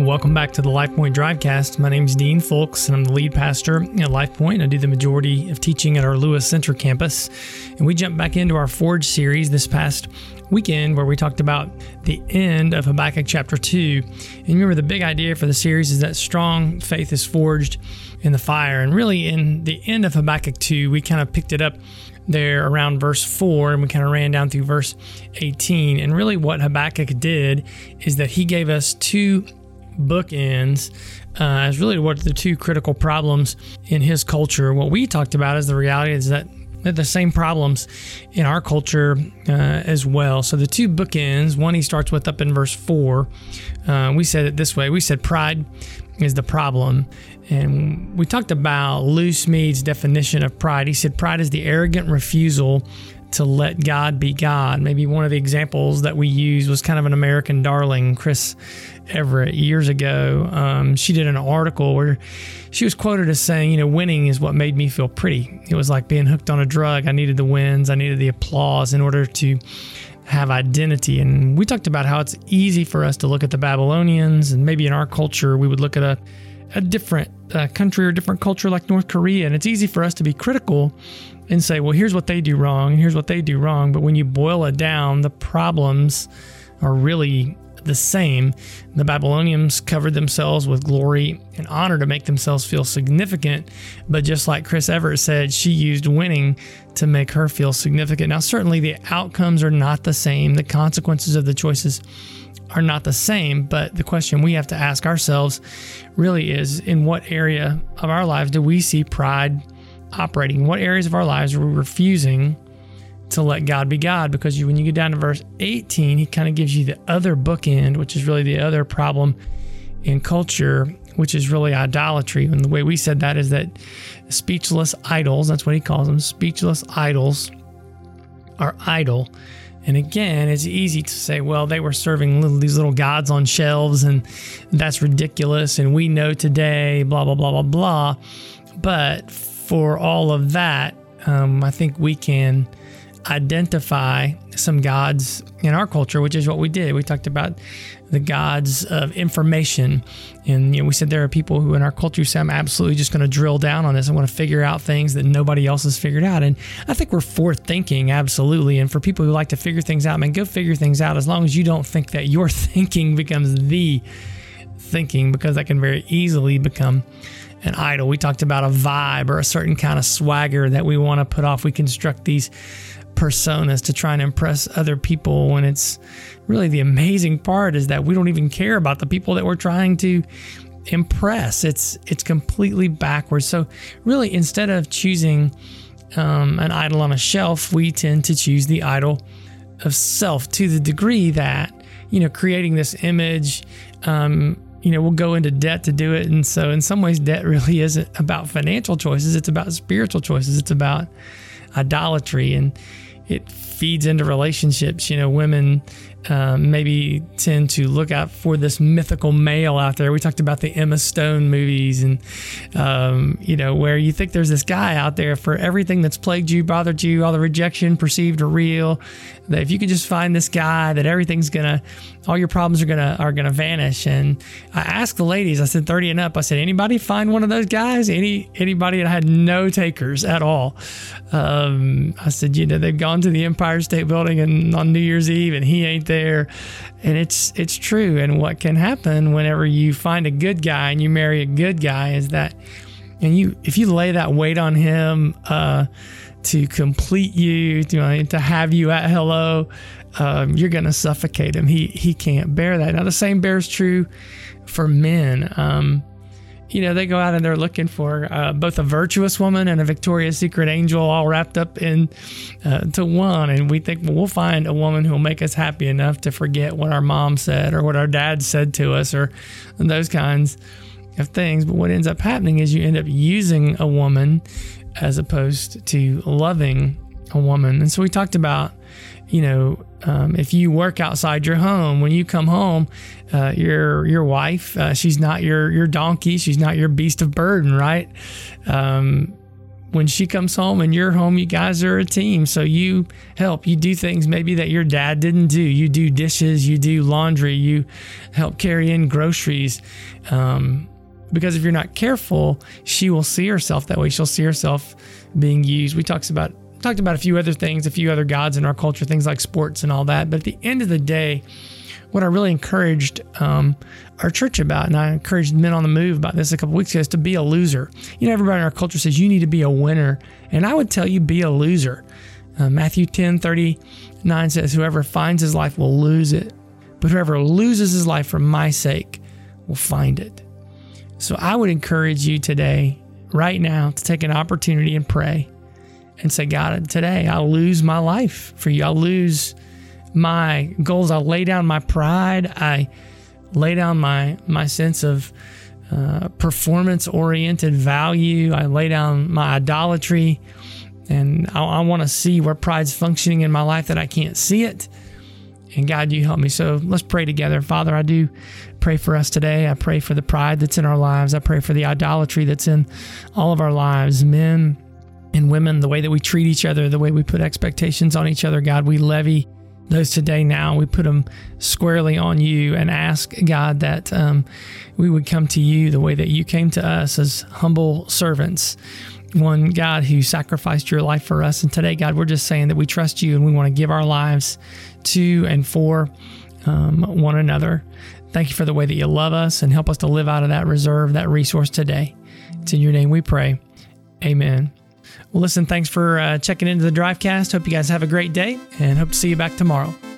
Welcome back to the LifePoint Drivecast. My name is Dean Folks, and I'm the lead pastor at LifePoint. I do the majority of teaching at our Lewis Center campus. And we jumped back into our Forge series this past weekend where we talked about the end of Habakkuk chapter 2. And remember, the big idea for the series is that strong faith is forged in the fire. And really, in the end of Habakkuk 2, we kind of picked it up there around verse 4, and we kind of ran down through verse 18. And really what Habakkuk did is that he gave us two bookends as really what the two critical problems in his culture. What we talked about is the reality is that the same problems in our culture as well. So the two bookends, one he starts with up in verse 4, we said it this way. We said pride is the problem. And we talked about Lou Smead's definition of pride. He said pride is the arrogant refusal to let God be God. Maybe one of the examples that we used was kind of an American darling, Chris Everett, years ago. She did an article where she was quoted as saying, winning is what made me feel pretty. It was like being hooked on a drug. I needed the wins. I needed the applause in order to have identity. And we talked about how it's easy for us to look at the Babylonians, and maybe in our culture, we would look at a different country or different culture like North Korea. And it's easy for us to be critical and say, well, here's what they do wrong, and here's what they do wrong. But when you boil it down, the problems are really the same. The Babylonians covered themselves with glory and honor to make themselves feel significant. But just like Chris Everett said, she used winning to make her feel significant. Now, certainly the outcomes are not the same. The consequences of the choices are not the same. But the question we have to ask ourselves really is, in what area of our lives do we see pride operating? What areas of our lives are we refusing to let God be God? Because when you get down to verse 18, he kind of gives you the other bookend, which is really the other problem in culture, which is really idolatry. And the way we said that is that speechless idols, that's what he calls them, speechless idols are idle. And again, it's easy to say, well, they were serving these little gods on shelves, and that's ridiculous, and we know today, blah, blah, blah, blah, blah. But for all of that, I think we can identify some gods in our culture, which is what we did. We talked about the gods of information. And we said there are people who in our culture say, I'm absolutely just going to drill down on this. I want to figure out things that nobody else has figured out. And I think we're forward thinking, absolutely. And for people who like to figure things out, man, go figure things out, as long as you don't think that your thinking becomes the thinking, because that can very easily become an idol. We talked about a vibe or a certain kind of swagger that we want to put off. We construct these personas to try and impress other people, when it's really the amazing part is that we don't even care about the people that we're trying to impress. It's completely backwards. So really, instead of choosing an idol on a shelf, we tend to choose the idol of self, to the degree that creating this image, we'll go into debt to do it. And so in some ways, debt really isn't about financial choices. It's about spiritual choices. It's about idolatry, and it feeds into relationships. Women maybe tend to look out for this mythical male out there. We talked about the Emma Stone movies, and where you think there's this guy out there for everything that's plagued you, bothered you, all the rejection, perceived or real, that if you can just find this guy, that all your problems are gonna vanish. And I asked the ladies, I said 30 and up, I said, anybody find one of those guys? Anybody? And I had no takers at all. I said, they've gone to the Empire State Building and on New Year's Eve, and he ain't there. And it's true. And what can happen whenever you find a good guy and you marry a good guy is that, if you lay that weight on him to complete you, to have you at hello, you're going to suffocate him. He can't bear that. Now, the same bears true for men. They go out and they're looking for both a virtuous woman and a Victoria's Secret angel all wrapped up in to one. And we think, well, we'll find a woman who will make us happy enough to forget what our mom said or what our dad said to us, or those kinds of things. But what ends up happening is you end up using a woman as opposed to loving a woman. And so we talked about, if you work outside your home, when you come home, your wife, she's not your donkey, she's not your beast of burden, right? when she comes home and you're home, you guys are a team. So you help. You do things maybe that your dad didn't do. You do dishes, you do laundry, you help carry in groceries. Because if you're not careful, she will see herself that way. She'll see herself being used. We talked about a few other things, a few other gods in our culture, things like sports and all that. But at the end of the day, what I really encouraged our church about, and I encouraged Men on the Move about this a couple weeks ago, is to be a loser. Everybody in our culture says you need to be a winner. And I would tell you, be a loser. Matthew 10:39 says, whoever finds his life will lose it, but whoever loses his life for my sake will find it. So I would encourage you today, right now, to take an opportunity and pray and say, God, today I'll lose my life for you. I'll lose my goals. I'll lay down my pride. I lay down my sense of performance-oriented value. I lay down my idolatry, and I want to see where pride's functioning in my life that I can't see it. And God, you help me. So let's pray together. Father, I do pray for us today. I pray for the pride that's in our lives. I pray for the idolatry that's in all of our lives, men and women, the way that we treat each other, the way we put expectations on each other. God, we levy those today now. We put them squarely on you and ask, God, that we would come to you the way that you came to us as humble servants. One, God, who sacrificed your life for us. And today, God, we're just saying that we trust you and we want to give our lives to and for one another. Thank you for the way that you love us and help us to live out of that reserve, that resource today. It's in your name we pray. Amen. Well, listen, thanks for checking into the Drivecast. Hope you guys have a great day and hope to see you back tomorrow.